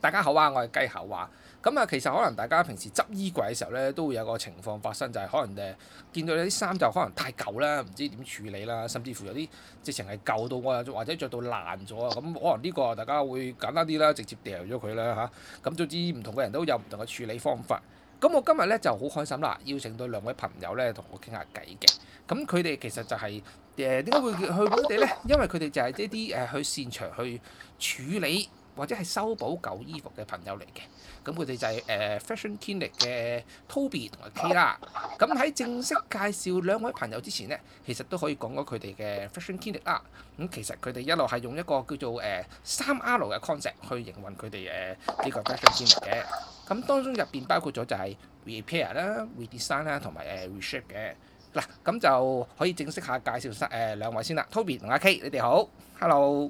大家好啊，我係雞口啊。咁啊，其實可能大家平時執衣櫃嘅時候咧，都會有個情況發生，就係可能見到有啲衫就可能太舊啦，唔知點處理啦，甚至乎有啲直情係舊到我或者着到爛咗啊。咁可能呢個大家會簡單啲啦，直接掉咗佢啦嚇。咁總之唔同嘅人都有唔同嘅處理方法。咁我今日咧就好開心啦，邀請到兩位朋友咧同我傾下偈嘅。咁佢哋其實就係點解會去佢哋咧？因為佢哋就係一啲去擅長去處理或者係修補舊衣服嘅朋友嚟嘅。咁佢哋就係Fashion Clinic 嘅 Toby 同埋 K 啦。咁喺正式介紹兩位朋友之前呢，其實都可以講講佢哋嘅 Fashion Clinic 啦。咁其實佢哋一路係用一個叫做3R 嘅 concept 去營運佢哋呢個 Fashion Clinic 嘅。咁當中入邊包括咗就係 repair 啦、redesign 啦同埋reshape 嘅。嗱，咁就可以正式下介紹兩位先啦。Toby 同阿 K，你哋好 ，hello。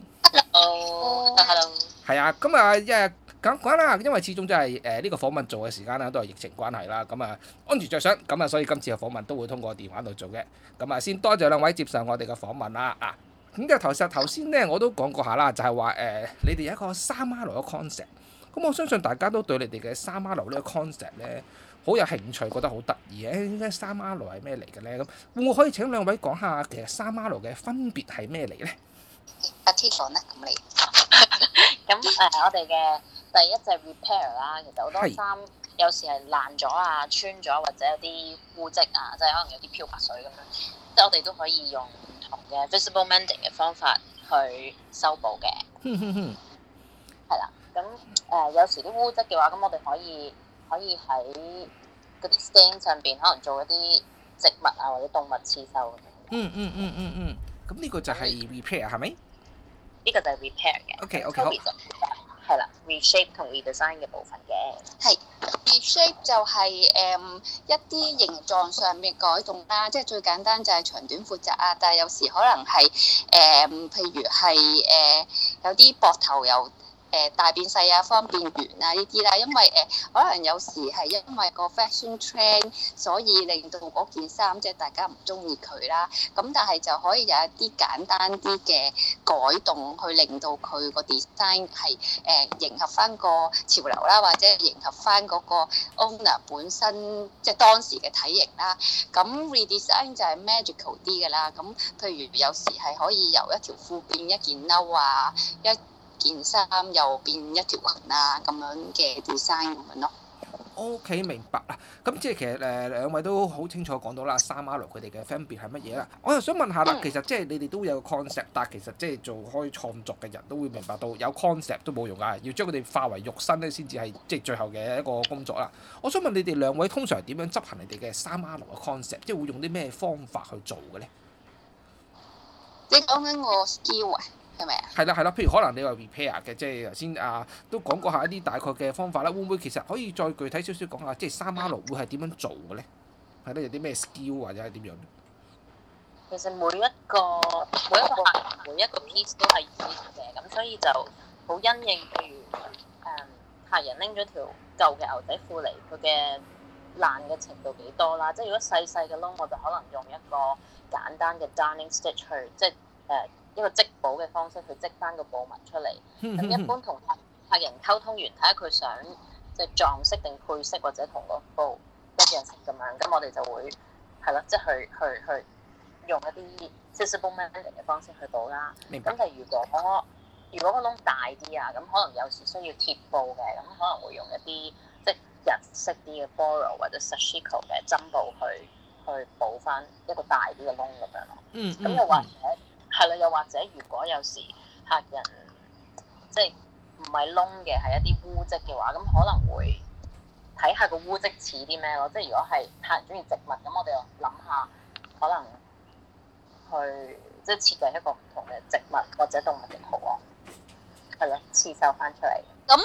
Hello。 係啊，咁啊咁講啦，因為始終真係呢個訪問做嘅時間啦，都係疫情關係啦，咁啊安全着想，咁啊所以今次嘅訪問都會通過電話度做嘅。咁啊先多謝兩位接受我哋嘅訪問啦。咁就頭先咧我都講過下啦，就係話你哋有一個3R 嘅 concept。咁我相信大家都對你哋嘅3R 呢個 concept 咧好有興趣，覺得好得意嘅。應該3R 係咩嚟嘅咧？咁會唔會可以請兩位講下其實3R 嘅分別係咩嚟咧？ 阿 T 講啦，咁你咁我哋嘅第一隻 repair 啦，其實好多衫有時係爛咗啊、穿咗或者有啲污漬啊，即係可能有啲漂白水咁樣，即係我哋都可以用唔同嘅 visible mending 嘅方法去修補嘅。係啦，咁有時啲污漬嘅話，咁我哋可以喺嗰啲 stain 上邊可能做一啲植物啊或者動物刺繡咁樣。 咁呢個就係 repair 係咪？ 呢個就係 repair 嘅。 OK 好。 係啦 ，reshape 同 redesign 嘅部分嘅。 係 reshape 就係一啲形狀上面改動啦，即係最簡單就係長短闊窄啊。但係有時可能係譬如係有啲膊頭由大變細啊，方變圓啊呢啲啦，因為可能有時係因為個 fashion trend，所以令到嗰件衫即係大家唔中意佢啦。咁但係就可以有一啲簡單啲嘅改動，去令到佢個 design 係迎合翻個潮流啦，或者迎合翻嗰個 owner 本身即係當時嘅體型啦。咁 redesign 就係 magical 啲嘅啦。咁譬如有時係可以由一條褲變一件褸啊，件衫又變一條裙啊，咁樣嘅 design 咁樣咯。 OK， 明白啦。咁即係其實兩位都好清楚講到啦，3R 佢哋嘅分別係乜嘢啦？我又想問下啦，其實即係你哋都有個 concept，但係其實即係做開創作嘅人都會明白到有 concept 都冇用㗎，要將佢哋化為肉身咧，先至係即係最後嘅一個工作啦。我想問你哋兩位通常係點樣執行你哋嘅3R 嘅 concept，即係會用啲咩方法去做嘅咧？ 你講緊個 skill 啊？係咪啊？ 係啦，譬如可能你話 repair 嘅，即係頭先都講過下一啲大概嘅方法啦。會唔會其實可以再具體少少講下，即係3R 會係點樣做嘅咧？係咧，有啲咩 skill 或者係點樣？ 其實每一個客人每一個 piece 都係 unique 嘅，咁所以就好因應，譬如客人拎咗條舊嘅牛仔褲嚟，佢嘅爛嘅程度幾多啦？即係如果細細嘅窿，我就可能用一個簡單嘅 darning stitch 去，即係一個織補嘅方式去織翻個布紋出嚟。咁一般同客人溝通完，睇下佢想即係撞色定配色，或者同個布一樣色咁樣，咁我哋就會係啦，即係去用一啲 visible mending 嘅方式去補啦。咁就如果個窿大啲啊，咁可能有時需要貼布嘅，咁可能會用一啲即係日式啲嘅 borrow 或者 sashiko 嘅針布去補翻一個大啲嘅窿咁樣咯。咁又或者係啦，又或者如果有時客人即係唔係窿嘅，係一啲污漬嘅話，咁可能會睇下個污漬似啲咩咯。即係如果係客人中意植物，咁我哋又諗下可能去即係設計一個唔同嘅植物或者動物嘅圖案，係咯，刺繡翻出嚟。 咁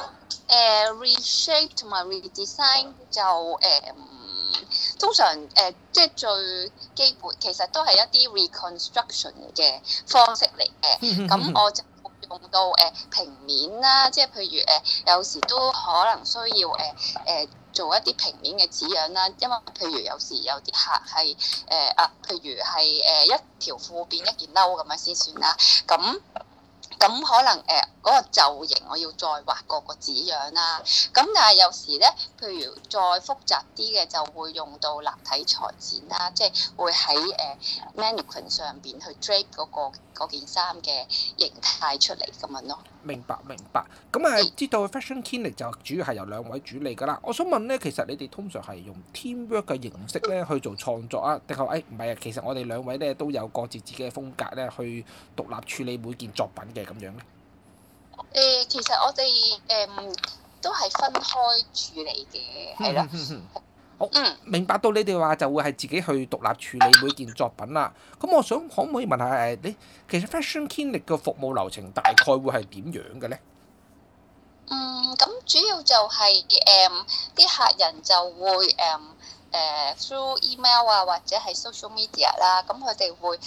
reshape 同埋 redesign 就通常即係最基本，其實都係一啲 reconstruction 嘅方式嚟嘅。咁我就用到平面啦，即係譬如有時都可能需要做一啲平面嘅紙樣啦，因為譬如有時有啲客係譬如係一條褲變一件褸咁樣先算啦。咁咁可能嗰個袖型我要再畫過個紙樣啦。咁但係有時咧，譬如再複雜啲嘅就會用到立體裁剪啦，即係會喺mannequin 上邊去 drape 嗰件衫嘅形態出嚟咁樣咯。 明白。咁啊，知道 Fashion Clinic 就主要係由兩位主理㗎啦。我想問咧，其實你哋通常係用 teamwork 嘅形式咧去做創作啊，定係唔係啊？其實我哋兩位咧都有各自自己嘅風格咧，去獨立處理每件作品嘅咁樣咧。 其實我哋都係分開處理嘅，係啦。 好，明白到你哋話就會係自己去獨立處理每件作品啦。咁我想可唔可以問下你，其實 Fashion Clinic 嘅服務流程大概會係點樣嘅咧？ 咁主要就係啲客人就會through email 啊，或者係 social media 啦，咁佢哋會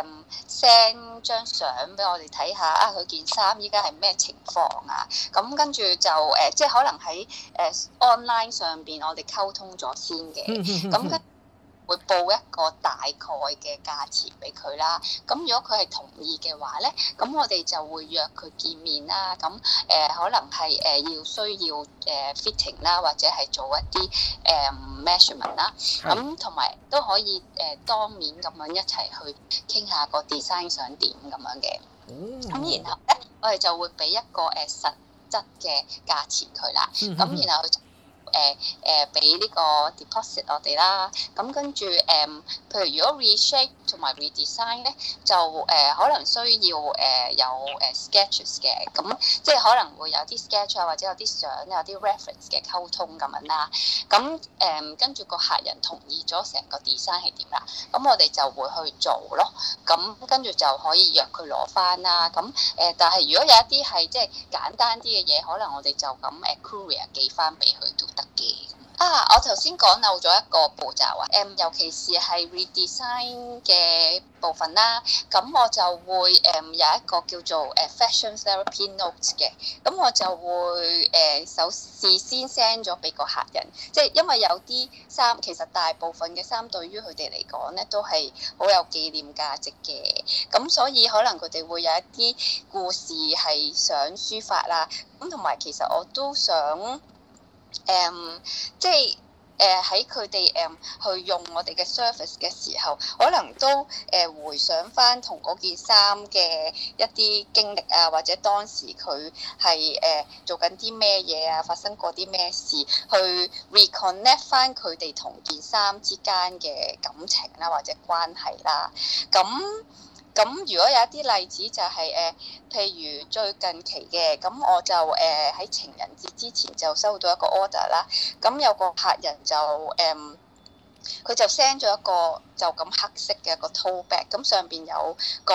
send 張相俾我哋睇下啊，佢件衫依家係咩情況啊？咁跟住就即係可能喺online 上邊我哋溝通咗先嘅，咁跟會報一個大概嘅價錢俾佢啦。咁如果佢係同意嘅話咧，咁我哋就會約佢見面啦。咁可能係要需要fitting 啦，或者係做一啲measurement 啦。咁同埋都可以當面咁樣一齊去傾下個 design 想點咁樣嘅。咁然後咧，我哋就會俾一個實質嘅價錢佢啦。咁然後佢就俾呢個 deposit 我哋啦，咁跟住譬如如果 reshape 同埋 redesign 咧，就可能需要有sketches 嘅，咁即係可能會有啲 sketch 啊，或者有啲相、有啲 reference 嘅溝通咁樣啦。咁跟住個客人同意咗成個 design 係點啦，咁我哋就會去做咯。咁跟住就可以約佢攞翻啦。咁但係如果有一啲係即係簡單啲嘅嘢，可能我哋就咁courier 寄翻俾佢都得嘅。我頭先講漏咗一個步驟啊，尤其是係 redesign 嘅部分啦，咁我就會有一個叫做fashion therapy notes 嘅，咁我就會事先 send 咗俾個客人，即係因為有啲衫其實大部分嘅衫對於佢哋嚟講咧都係好有紀念價值嘅，咁所以可能佢哋會有一啲故事係想抒發啦，咁同埋其實我都想即係喺佢哋去用我哋嘅 service 嘅時候，可能都回想翻同嗰件衫嘅一啲經歷啊，或者當時佢係做緊啲咩嘢啊，發生過啲咩事，去 reconnect 翻佢哋同件衫之間嘅感情啦，或者關係啦，咁如果有一啲例子就係譬如最近期嘅，咁我就喺情人節之前就收到一個 order 啦。咁有個客人就佢就 send 咗一個就咁黑色嘅一個 tote bag，咁上邊有個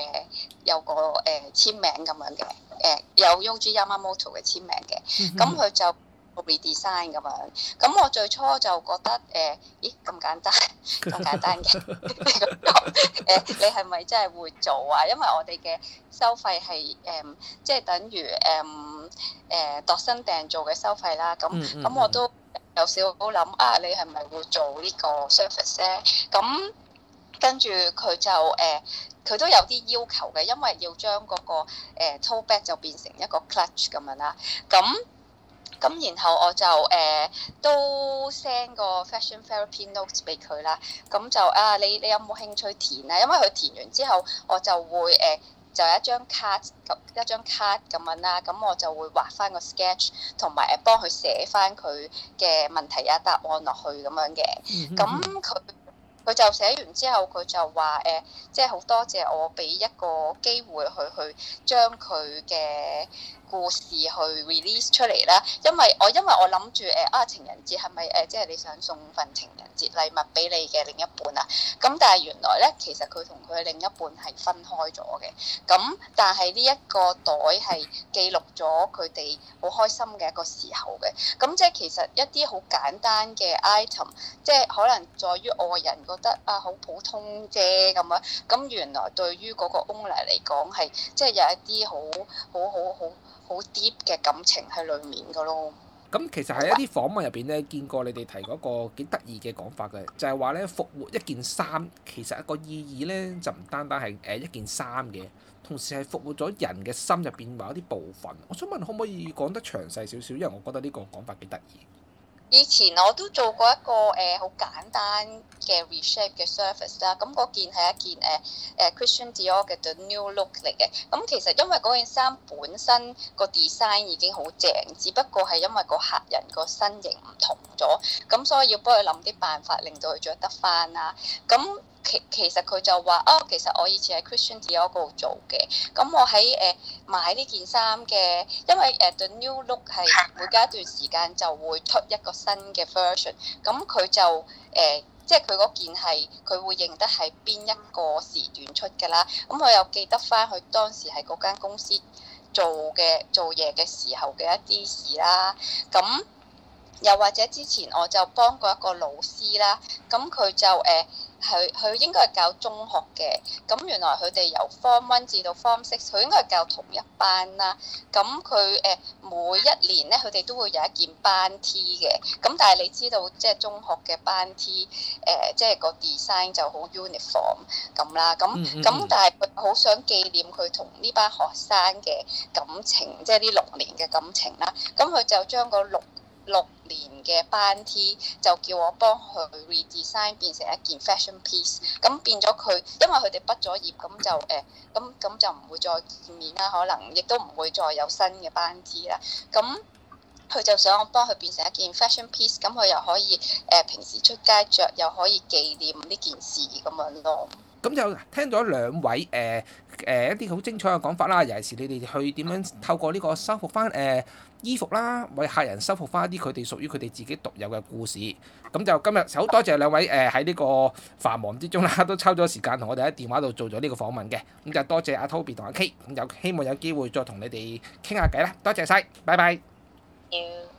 簽名咁樣嘅，有 Yohji Yamamoto 嘅簽名嘅。咁佢就redesign 咁樣，咁我最初就覺得咦咁簡單嘅，你係咪真係會做啊？因為我哋嘅收費係即係等於度身訂做嘅收費啦。咁我都有少少諗你係咪會做呢個 service 咧？咁跟住佢就佢都有啲要求嘅，因為要將嗰個tote bag 就變成一個 clutch 咁樣啦。咁然後我就都 send 個 fashion therapy notes 俾佢啦。咁就你有冇興趣填啊？因為佢填完之後，我就會就有一張卡咁樣啦。咁我就會畫翻個 sketch，同埋幫佢寫翻佢嘅問題答案落去咁樣嘅。咁佢就寫完之後，佢就話即係好多謝我俾一個機會去將佢嘅故事去 release 出嚟啦，因為我諗住情人節係咪即係你想送份情人節禮物俾你嘅另一半啊？咁但係原來咧，其實佢同佢嘅另一半係分開咗嘅。咁但係呢一個袋係記錄咗佢哋好開心嘅一個時候嘅。咁即係其實一啲好簡單嘅 item， 即係可能在於外人覺得好普通啫咁樣。咁原來對於嗰個 owner 嚟講係即係有一啲好 deep 嘅感情喺裡面㗎咯。 咁其實喺一啲訪問入邊咧，見過你哋提過一個幾得意嘅講法嘅，就係話咧復活一件衫，其實一個意義咧就唔單單係一件衫嘅，同時係復活咗人嘅心入邊某一啲部分。我想問可唔可以講得詳細少少？因為我覺得呢個講法幾得意。 以前我都做過一個好簡單嘅 reshape 嘅 service 啦，咁嗰件係一件Christian Dior 嘅 The New Look 嚟嘅。咁其實因為嗰件衫本身個 design 已經好正，只不過係因為個客人個身形唔同咗，咁所以要幫佢諗啲辦法令到佢着得翻啦。咁其實佢就話其實我以前喺 Christian Dior 嗰度做嘅，咁我喺買呢件衫嘅，因為The New Look 係每隔一段時間就會出一個新嘅 version，咁佢就即係佢嗰件係佢會認得係邊一個時段出㗎啦，咁我又記得翻佢當時係嗰間公司做嘢嘅時候嘅一啲事啦，咁。又或者之前我就幫過一個老師啦，咁佢就佢應該係教中學嘅，咁原來佢哋由 Form 1至到 Form 6，佢應該係教同一班啦。咁佢每一年咧，佢哋都會有一件班 T 嘅，咁但係你知道即係中學嘅班 T，即係個 design 就好 uniform 咁啦，咁但係佢好想紀念佢同呢班學生嘅感情，即係呢6年嘅感情啦，咁佢就將個六年嘅班 T 就叫我幫佢 redesign 變成一件 fashion piece， 咁變咗佢，因為佢哋畢咗業，咁就咁就唔會再見面啦，可能亦都唔會再有新嘅班 T 啦，咁佢就想我幫佢變成一件 fashion piece， 咁佢又可以平時出街着，又可以紀念呢件事咁樣咯。 咁就聽咗兩位一啲好精彩嘅講法啦，尤其是你哋去點樣透過呢個修復翻衣服啦，為客人修復翻一啲佢哋屬於佢哋自己獨有嘅故事。咁就今日好多謝兩位喺呢個繁忙之中啦，都抽咗時間同我哋喺電話度做咗呢個訪問嘅。咁就多謝阿 Toby 同阿 K，咁有希望有機會再同你哋傾下偈啦。多謝晒，拜拜。